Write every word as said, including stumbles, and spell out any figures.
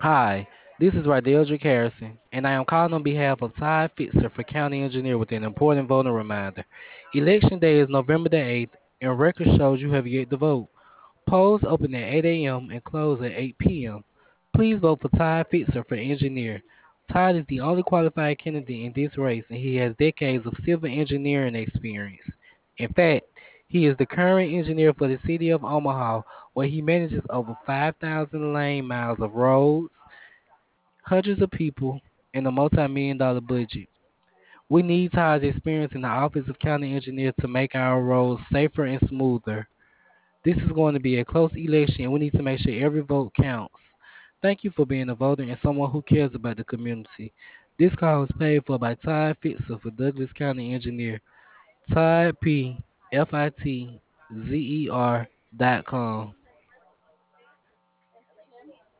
Hi, this is Radeldrick Harrison, and I am calling on behalf of Todd Fitzer for County Engineer with an important voter reminder. Election day is November the eighth, and record shows you have yet to vote. Polls open at eight a m and close at eight p m. Please vote for Todd Fitzer for engineer. Todd is the only qualified candidate in this race, and he has decades of civil engineering experience. In fact, he is the current engineer for the city of Omaha, where he manages over five thousand lane miles of roads, hundreds of people, and a multi-million dollar budget. We need Todd's experience in the office of county engineer to make our roads safer and smoother. This is going to be a close election, and we need to make sure every vote counts. Thank you for being a voter and someone who cares about the community. This call is paid for by Todd Fitzer for Douglas County Engineer. Todd P. F I T Z E R dot com.